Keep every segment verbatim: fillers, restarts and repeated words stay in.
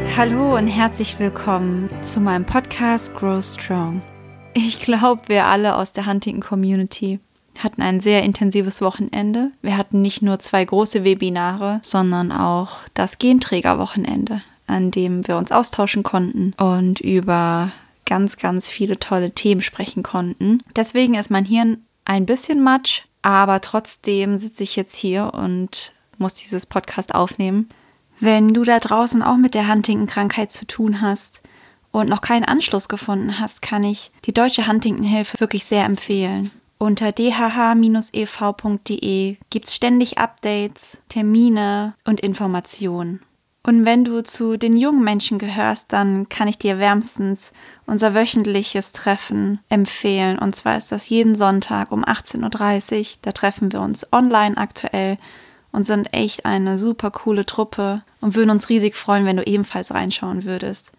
Hallo und herzlich willkommen zu meinem Podcast Grow Strong. Ich glaube, wir alle aus der Huntington Community hatten ein sehr intensives Wochenende. Wir hatten nicht nur zwei große Webinare, sondern auch das Genträger-Wochenende, an dem wir uns austauschen konnten und über ganz, ganz viele tolle Themen sprechen konnten. Deswegen ist mein Hirn ein bisschen matsch, aber trotzdem sitze ich jetzt hier und muss dieses Podcast aufnehmen. Wenn du da draußen auch mit der Huntington-Krankheit zu tun hast und noch keinen Anschluss gefunden hast, kann ich die Deutsche Huntington-Hilfe wirklich sehr empfehlen. Unter d h h Bindestrich e v punkt d e gibt es ständig Updates, Termine und Informationen. Und wenn du zu den jungen Menschen gehörst, dann kann ich dir wärmstens unser wöchentliches Treffen empfehlen. Und zwar ist das jeden Sonntag um achtzehn Uhr dreißig. Da treffen wir uns online aktuell und sind echt eine super coole Truppe und würden uns riesig freuen, wenn du ebenfalls reinschauen würdest.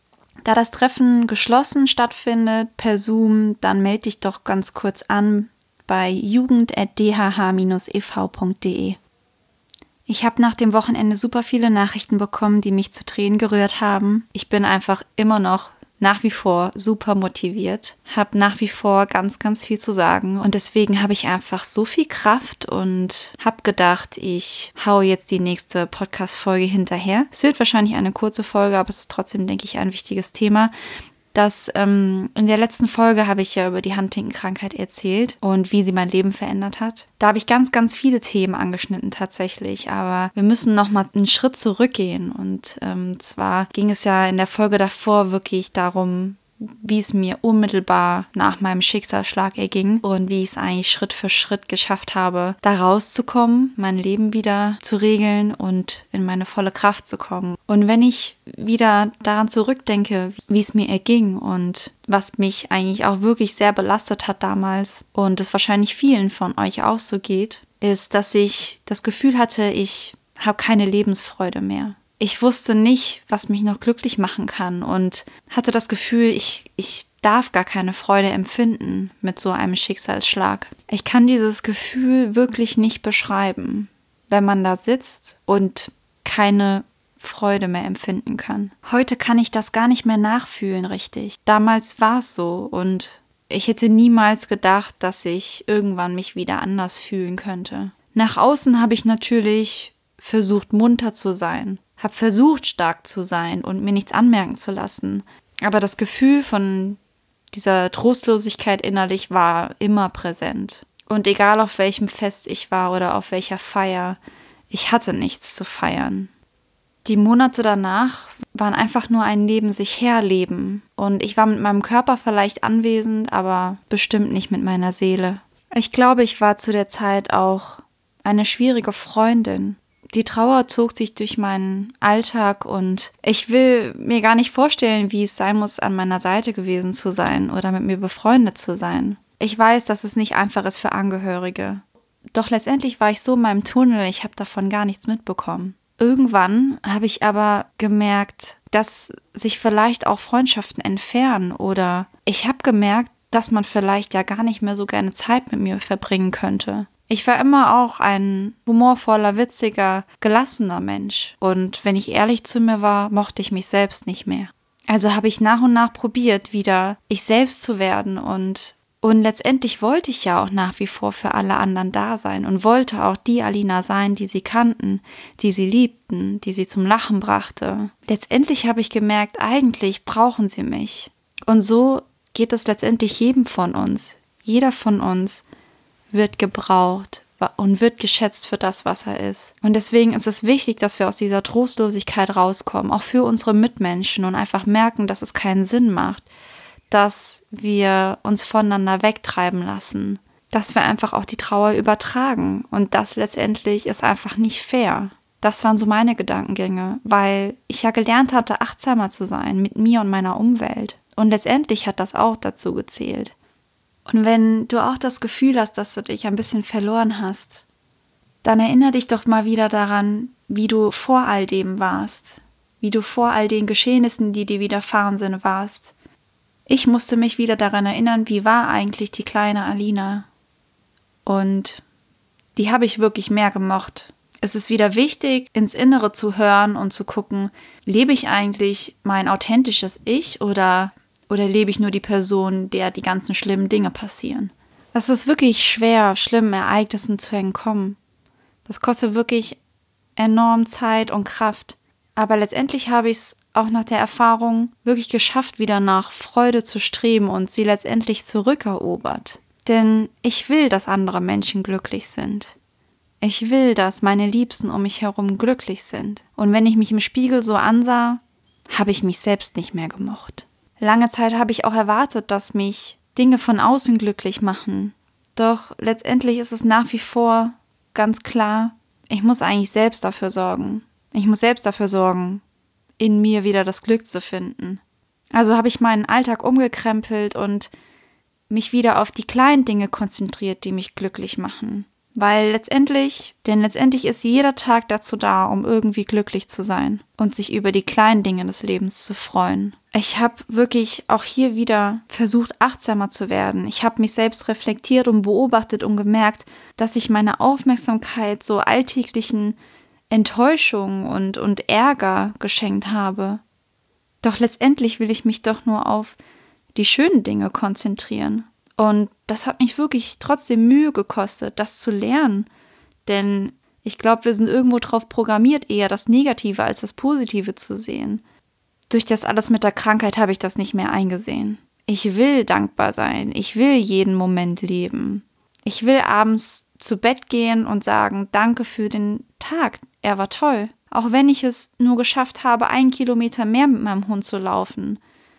Da das Treffen geschlossen stattfindet per Zoom, dann melde dich doch ganz kurz an bei jugend at d h h Bindestrich e v punkt d e. Ich habe nach dem Wochenende super viele Nachrichten bekommen, die mich zu Tränen gerührt haben. Ich bin einfach immer noch nach wie vor super motiviert, habe nach wie vor ganz, ganz viel zu sagen und deswegen habe ich einfach so viel Kraft und habe gedacht, ich hau jetzt die nächste Podcast-Folge hinterher. Es wird wahrscheinlich eine kurze Folge, aber es ist trotzdem, denke ich, ein wichtiges Thema. Das, ähm, in der letzten Folge habe ich ja über die Huntington-Krankheit erzählt und wie sie mein Leben verändert hat. Da habe ich ganz, ganz viele Themen angeschnitten tatsächlich, aber wir müssen nochmal einen Schritt zurückgehen. Und ähm, zwar ging es ja in der Folge davor wirklich darum, wie es mir unmittelbar nach meinem Schicksalsschlag erging und wie ich es eigentlich Schritt für Schritt geschafft habe, da rauszukommen, mein Leben wieder zu regeln und in meine volle Kraft zu kommen. Und wenn ich wieder daran zurückdenke, wie es mir erging und was mich eigentlich auch wirklich sehr belastet hat damals und es wahrscheinlich vielen von euch auch so geht, ist, dass ich das Gefühl hatte, ich habe keine Lebensfreude mehr. Ich wusste nicht, was mich noch glücklich machen kann und hatte das Gefühl, ich, ich darf gar keine Freude empfinden mit so einem Schicksalsschlag. Ich kann dieses Gefühl wirklich nicht beschreiben, wenn man da sitzt und keine Freude mehr empfinden kann. Heute kann ich das gar nicht mehr nachfühlen, richtig. Damals war es so und ich hätte niemals gedacht, dass ich irgendwann mich wieder anders fühlen könnte. Nach außen habe ich natürlich versucht, munter zu sein. Habe versucht, stark zu sein und mir nichts anmerken zu lassen. Aber das Gefühl von dieser Trostlosigkeit innerlich war immer präsent. Und egal auf welchem Fest ich war oder auf welcher Feier, ich hatte nichts zu feiern. Die Monate danach waren einfach nur ein Neben sich herleben. Und ich war mit meinem Körper vielleicht anwesend, aber bestimmt nicht mit meiner Seele. Ich glaube, ich war zu der Zeit auch eine schwierige Freundin. Die Trauer zog sich durch meinen Alltag und ich will mir gar nicht vorstellen, wie es sein muss, an meiner Seite gewesen zu sein oder mit mir befreundet zu sein. Ich weiß, dass es nicht einfach ist für Angehörige. Doch letztendlich war ich so in meinem Tunnel, ich habe davon gar nichts mitbekommen. Irgendwann habe ich aber gemerkt, dass sich vielleicht auch Freundschaften entfernen oder ich habe gemerkt, dass man vielleicht ja gar nicht mehr so gerne Zeit mit mir verbringen könnte. Ich war immer auch ein humorvoller, witziger, gelassener Mensch. Und wenn ich ehrlich zu mir war, mochte ich mich selbst nicht mehr. Also habe ich nach und nach probiert, wieder ich selbst zu werden. Und, und letztendlich wollte ich ja auch nach wie vor für alle anderen da sein. Und wollte auch die Alina sein, die sie kannten, die sie liebten, die sie zum Lachen brachte. Letztendlich habe ich gemerkt, eigentlich brauchen sie mich. Und so geht es letztendlich jedem von uns. Jeder von uns wird gebraucht und wird geschätzt für das, was er ist. Und deswegen ist es wichtig, dass wir aus dieser Trostlosigkeit rauskommen, auch für unsere Mitmenschen und einfach merken, dass es keinen Sinn macht, dass wir uns voneinander wegtreiben lassen, dass wir einfach auch die Trauer übertragen und das letztendlich ist einfach nicht fair. Das waren so meine Gedankengänge, weil ich ja gelernt hatte, achtsamer zu sein mit mir und meiner Umwelt. Und letztendlich hat das auch dazu gezählt. Und wenn du auch das Gefühl hast, dass du dich ein bisschen verloren hast, dann erinnere dich doch mal wieder daran, wie du vor all dem warst, wie du vor all den Geschehnissen, die dir widerfahren sind, warst. Ich musste mich wieder daran erinnern, wie war eigentlich die kleine Alina. Und die habe ich wirklich mehr gemocht, Es ist wieder wichtig, ins Innere zu hören und zu gucken, lebe ich eigentlich mein authentisches Ich oder, oder lebe ich nur die Person, der die ganzen schlimmen Dinge passieren. Das ist wirklich schwer, schlimmen Ereignissen zu entkommen. Das kostet wirklich enorm Zeit und Kraft. Aber letztendlich habe ich es auch nach der Erfahrung wirklich geschafft, wieder nach Freude zu streben und sie letztendlich zurückerobert. Denn ich will, dass andere Menschen glücklich sind. Ich will, dass meine Liebsten um mich herum glücklich sind. Und wenn ich mich im Spiegel so ansah, habe ich mich selbst nicht mehr gemocht. Lange Zeit habe ich auch erwartet, dass mich Dinge von außen glücklich machen. Doch letztendlich ist es nach wie vor ganz klar, ich muss eigentlich selbst dafür sorgen. Ich muss selbst dafür sorgen, in mir wieder das Glück zu finden. Also habe ich meinen Alltag umgekrempelt und mich wieder auf die kleinen Dinge konzentriert, die mich glücklich machen. Weil letztendlich, denn letztendlich ist jeder Tag dazu da, um irgendwie glücklich zu sein und sich über die kleinen Dinge des Lebens zu freuen. Ich habe wirklich auch hier wieder versucht, achtsamer zu werden. Ich habe mich selbst reflektiert und beobachtet und gemerkt, dass ich meine Aufmerksamkeit so alltäglichen Enttäuschung und, und Ärger geschenkt habe. Doch letztendlich will ich mich doch nur auf die schönen Dinge konzentrieren. Und das hat mich wirklich trotzdem Mühe gekostet, das zu lernen. Denn ich glaube, wir sind irgendwo drauf programmiert, eher das Negative als das Positive zu sehen. Durch das alles mit der Krankheit habe ich das nicht mehr eingesehen. Ich will dankbar sein. Ich will jeden Moment leben. Ich will abends zu Bett gehen und sagen, danke für den Tag. Er war toll. Auch wenn ich es nur geschafft habe, einen Kilometer mehr mit meinem Hund zu laufen.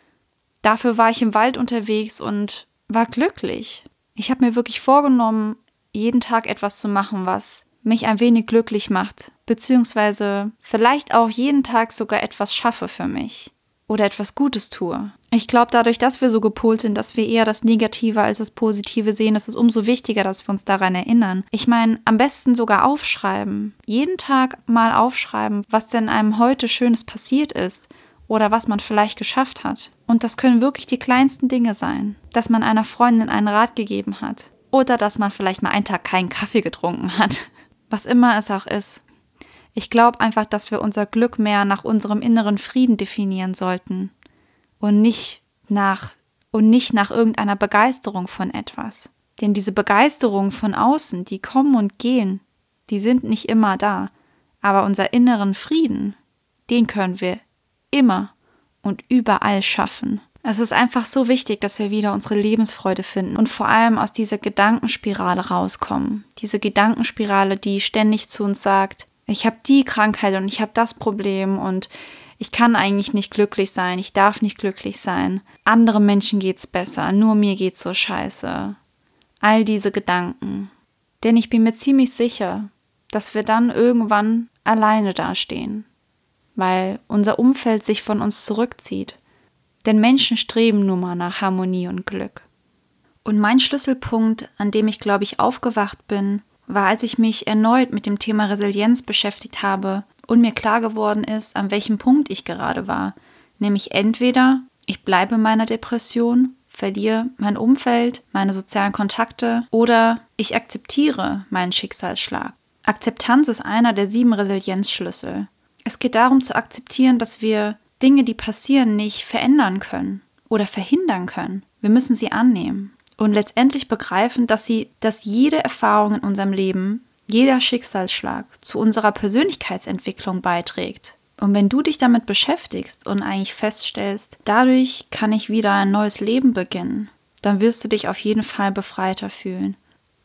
Dafür war ich im Wald unterwegs und war glücklich. Ich habe mir wirklich vorgenommen, jeden Tag etwas zu machen, was mich ein wenig glücklich macht, beziehungsweise vielleicht auch jeden Tag sogar etwas schaffe für mich oder etwas Gutes tue. Ich glaube, dadurch, dass wir so gepolt sind, dass wir eher das Negative als das Positive sehen, ist es umso wichtiger, dass wir uns daran erinnern. Ich meine, am besten sogar aufschreiben. Jeden Tag mal aufschreiben, was denn einem heute Schönes passiert ist. Oder was man vielleicht geschafft hat. Und das können wirklich die kleinsten Dinge sein. Dass man einer Freundin einen Rat gegeben hat. Oder dass man vielleicht mal einen Tag keinen Kaffee getrunken hat. Was immer es auch ist. Ich glaube einfach, dass wir unser Glück mehr nach unserem inneren Frieden definieren sollten. Und nicht nach, und nicht nach irgendeiner Begeisterung von etwas. Denn diese Begeisterung von außen, die kommen und gehen, die sind nicht immer da. Aber unser inneren Frieden, den können wir immer und überall schaffen. Es ist einfach so wichtig, dass wir wieder unsere Lebensfreude finden und vor allem aus dieser Gedankenspirale rauskommen. Diese Gedankenspirale, die ständig zu uns sagt, ich habe die Krankheit und ich habe das Problem und ich kann eigentlich nicht glücklich sein, ich darf nicht glücklich sein. Anderen Menschen geht's besser, nur mir geht's so scheiße. All diese Gedanken. Denn ich bin mir ziemlich sicher, dass wir dann irgendwann alleine dastehen. Weil unser Umfeld sich von uns zurückzieht. Denn Menschen streben nun mal nach Harmonie und Glück. Und mein Schlüsselpunkt, an dem ich, glaube ich, aufgewacht bin, war, als ich mich erneut mit dem Thema Resilienz beschäftigt habe und mir klar geworden ist, an welchem Punkt ich gerade war. Nämlich entweder ich bleibe in meiner Depression, verliere mein Umfeld, meine sozialen Kontakte oder ich akzeptiere meinen Schicksalsschlag. Akzeptanz ist einer der sieben Resilienzschlüssel. Es geht darum zu akzeptieren, dass wir Dinge, die passieren, nicht verändern können oder verhindern können. Wir müssen sie annehmen und letztendlich begreifen, dass sie, dass jede Erfahrung in unserem Leben, jeder Schicksalsschlag zu unserer Persönlichkeitsentwicklung beiträgt. Und wenn du dich damit beschäftigst und eigentlich feststellst, dadurch kann ich wieder ein neues Leben beginnen, dann wirst du dich auf jeden Fall befreiter fühlen.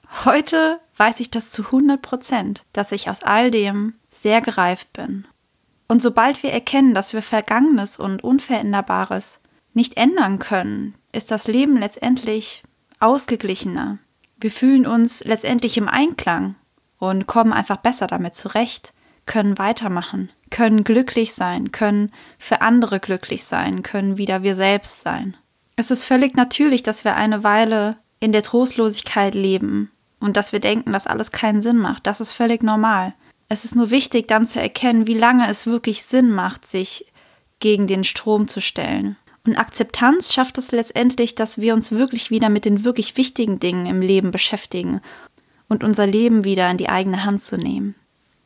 Heute weiß ich das zu hundert Prozent, dass ich aus all dem sehr gereift bin. Und sobald wir erkennen, dass wir Vergangenes und Unveränderbares nicht ändern können, ist das Leben letztendlich ausgeglichener. Wir fühlen uns letztendlich im Einklang und kommen einfach besser damit zurecht, können weitermachen, können glücklich sein, können für andere glücklich sein, können wieder wir selbst sein. Es ist völlig natürlich, dass wir eine Weile in der Trostlosigkeit leben und dass wir denken, dass alles keinen Sinn macht. Das ist völlig normal. Es ist nur wichtig, dann zu erkennen, wie lange es wirklich Sinn macht, sich gegen den Strom zu stellen. Und Akzeptanz schafft es letztendlich, dass wir uns wirklich wieder mit den wirklich wichtigen Dingen im Leben beschäftigen und unser Leben wieder in die eigene Hand zu nehmen.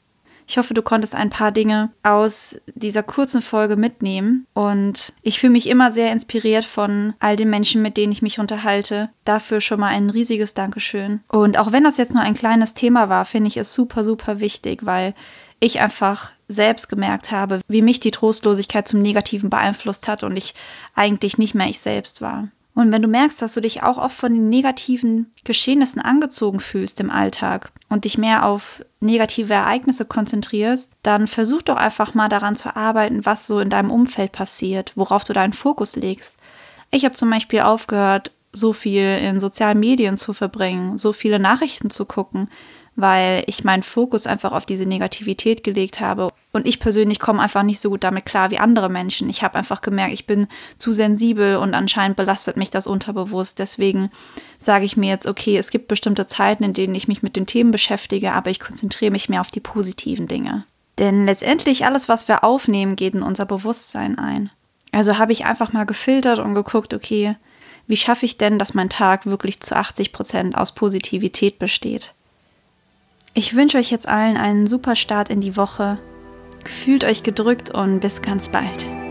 Ich hoffe, du konntest ein paar Dinge aus dieser kurzen Folge mitnehmen. Und ich fühle mich immer sehr inspiriert von all den Menschen, mit denen ich mich unterhalte. Dafür schon mal ein riesiges Dankeschön. Und auch wenn das jetzt nur ein kleines Thema war, finde ich es super, super wichtig, weil ich einfach selbst gemerkt habe, wie mich die Trostlosigkeit zum Negativen beeinflusst hat und ich eigentlich nicht mehr ich selbst war. Und wenn du merkst, dass du dich auch oft von den negativen Geschehnissen angezogen fühlst im Alltag und dich mehr auf negative Ereignisse konzentrierst, dann versuch doch einfach mal daran zu arbeiten, was so in deinem Umfeld passiert, worauf du deinen Fokus legst. Ich habe zum Beispiel aufgehört, so viel in sozialen Medien zu verbringen, so viele Nachrichten zu gucken, weil ich meinen Fokus einfach auf diese Negativität gelegt habe. Und ich persönlich komme einfach nicht so gut damit klar wie andere Menschen. Ich habe einfach gemerkt, ich bin zu sensibel und anscheinend belastet mich das unterbewusst. Deswegen sage ich mir jetzt, okay, es gibt bestimmte Zeiten, in denen ich mich mit den Themen beschäftige, aber ich konzentriere mich mehr auf die positiven Dinge. Denn letztendlich alles, was wir aufnehmen, geht in unser Bewusstsein ein. Also habe ich einfach mal gefiltert und geguckt, okay, wie schaffe ich denn, dass mein Tag wirklich zu achtzig Prozent aus Positivität besteht? Ich wünsche euch jetzt allen einen super Start in die Woche. Fühlt euch gedrückt und bis ganz bald.